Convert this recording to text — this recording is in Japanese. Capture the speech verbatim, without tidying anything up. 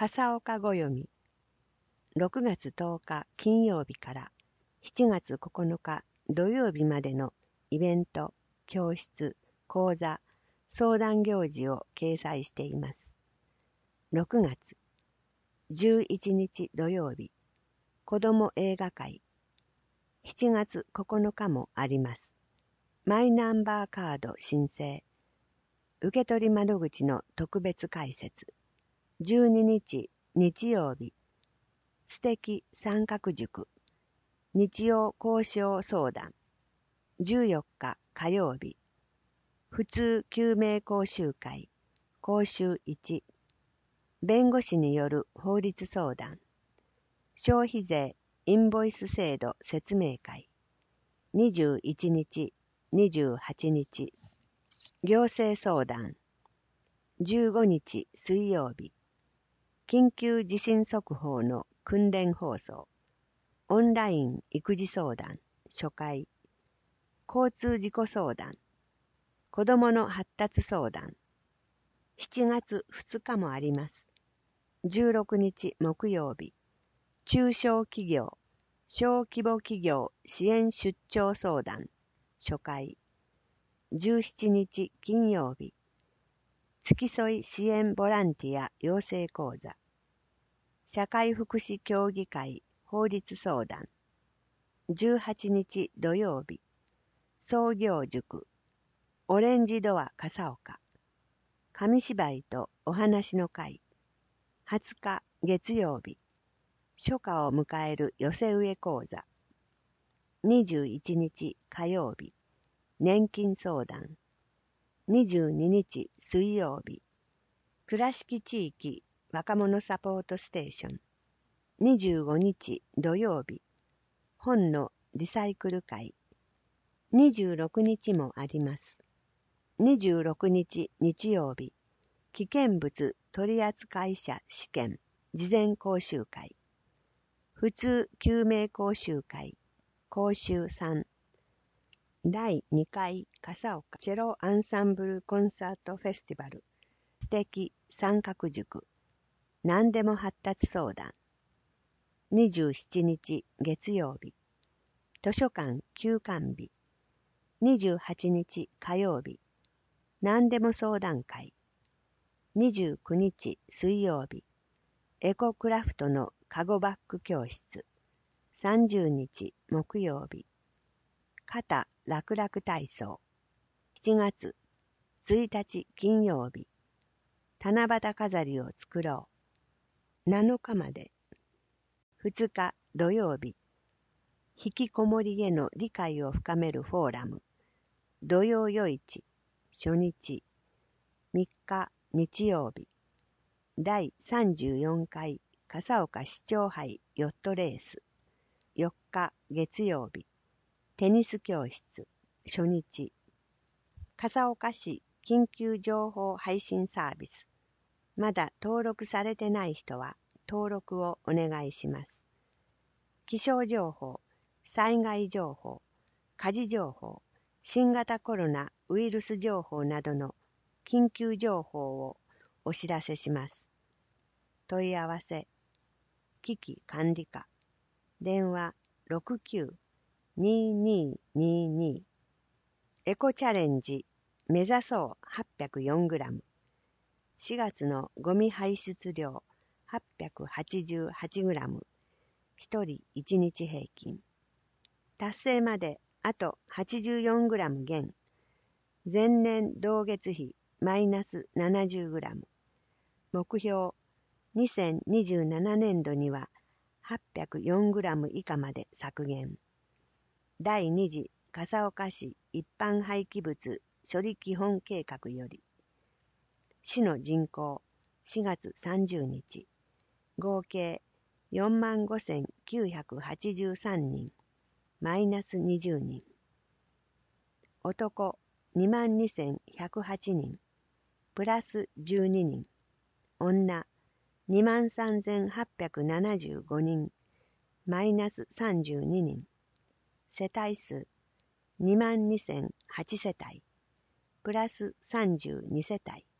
笠岡ご読みろくがつとおか金曜日からしちがつここのか土曜日までのイベント、教室、講座、相談行事を掲載しています。ろくがつじゅういちにち土曜日、子ども映画会。しちがつここのかもあります。マイナンバーカード申請。受取窓口の特別解説。じゅうににち日曜日、素敵三角塾。日曜交渉相談。じゅうよっか火曜日、普通救命講習会。講習いち。弁護士による法律相談。消費税インボイス制度説明会。にじゅういちにち、にじゅうはちにち、行政相談。じゅうごにち水曜日、緊急地震速報の訓練放送。オンライン育児相談初回。交通事故相談。子どもの発達相談。しちがつふつかもあります。じゅうろくにち木曜日、中小企業、小規模企業支援出張相談初回。じゅうしちにち金曜日、付き添い支援ボランティア養成講座。社会福祉協議会法律相談。じゅうはちにち土曜日、創業塾、オレンジドア笠岡。紙芝居とお話の会。はつか月曜日、初夏を迎える寄せ植え講座。にじゅういちにち火曜日、年金相談。にじゅうににち水曜日、倉敷地域若者サポートステーション。にじゅうごにち土曜日、本のリサイクル会。にじゅうろくにちもあります。にじゅうろくにち日曜日、危険物取扱者試験事前講習会。普通救命講習会講習さん。だいにかい笠岡チェロアンサンブルコンサートフェスティバル。素敵三角塾。何でも発達相談。にじゅうしちにち月曜日、図書館休館日。にじゅうはちにち火曜日、何でも相談会。にじゅうくにち水曜日、エコクラフトのカゴバッグ教室。さんじゅうにち木曜日、肩楽々体操。しちがつついたち金曜日、七夕飾りを作ろう。なのかまで。ふつか土曜日、引きこもりへの理解を深めるフォーラム。土曜夜市初日。みっか日曜日、だいさんじゅうよんかい笠岡市長杯ヨットレース。よっか月曜日、テニス教室初日。笠岡市緊急情報配信サービス。まだ登録されてない人は登録をお願いします。気象情報、災害情報、火事情報、新型コロナウイルス情報などの緊急情報をお知らせします。問い合わせ、危機管理課、電話 ろくきゅうにーにーにーにー。エコチャレンジ目指そう はっぴゃくよんグラム。しがつのゴミ排出量 はっぴゃくはちじゅうはちグラム。ひとりいちにち平均。達成まであと はちじゅうよんグラム減。前年同月比マイナス ななじゅうグラム。目標、にせんにじゅうななねんどには はっぴゃくよんグラム以下まで削減。だいに次笠岡市一般廃棄物処理基本計画より。市の人口しがつさんじゅうにち、合計 よんまんごせんきゅうひゃくはちじゅうさんにん、マイナスにじゅうにん。男にまんにせんひゃくはちにん、プラスじゅうににん。女にまんさんぜんはっぴゃくななじゅうごにん、マイナスさんじゅうににん。世帯数にまんにせんはちせたい、プラスさんじゅうにせたい。